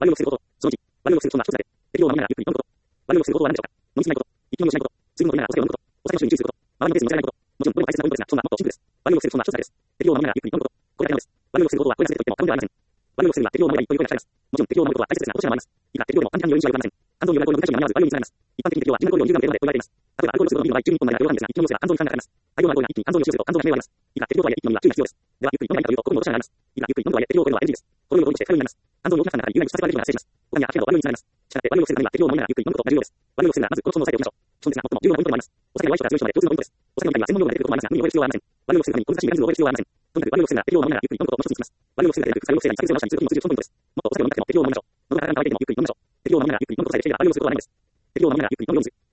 悪のすること、その1、悪のすることが一つだけ、適用を守りながらゆっくり読むこと。悪のすることは何でしょうか。飲みすぎないこと、一気飲みをしないこと、水分を取りながらお酒を飲むこと、お酒の種類に注意すること、周りのペースに乗せないこと、もちろんこれも大切なポイントですが、そんなもっとシンプルです。悪のすることは一つだけです。適用を守りながらゆっくり読むこと。これだけなのです。悪のすることはこれだけと言っても過言ではありません。悪のするが適用を守ればいいという声が聞かれます。もちろん適用を守ることは大切ですが、どちらもあります。いくら適用でも安全により道は良くありません。安全によるアルコールの難しいのがまず悪用につながります。一般的に適用は人間行為を有害な程度までと言われています。例えばアルコールの数度のビールの場合、12本なら量があるんですが、一気飲みをすれば肝臓に負担がかかります。大量のアルコールが一気に肝臓に使用すると肝臓が病気になります。いくら適用とはいえ一気飲みは注意が必要です。ではゆっくり飲んだりというと心の落とし穴があります。いくらゆっくり飲むとはいえ適用というのは NG です。このようにして不可になります。肝臓の大きな負担の中に有害物質が出るのが失礼します。他には悪の悪用につながります。したがって悪用するためには適用を守りながらゆっくり飲むことが重要です。悪用するならまずこの損を抑えておきましょう。損ですが最も重要なポイントでもあります。お酒は弱い人が強い人まで共通のポイントです。お酒の中には専門用語が出てくることもありますが、無理に覚える必要はありません。悪用するために小難しいメカニズムを覚える必要はありません。とにかく悪用するなら適用を守りながらゆっくり飲むことの一つにします。悪用するだけでなく腐る抑制や酒癖を直したりする時にも通じるそのポイントです。もっとお酒を飲みたくても適用を守りましょう。喉が渇いていてもゆっくり飲みましょう。適用を守りながらゆっくり飲むことさえできれば悪用することはないんです。適用を守りながらゆっくり飲むようにする。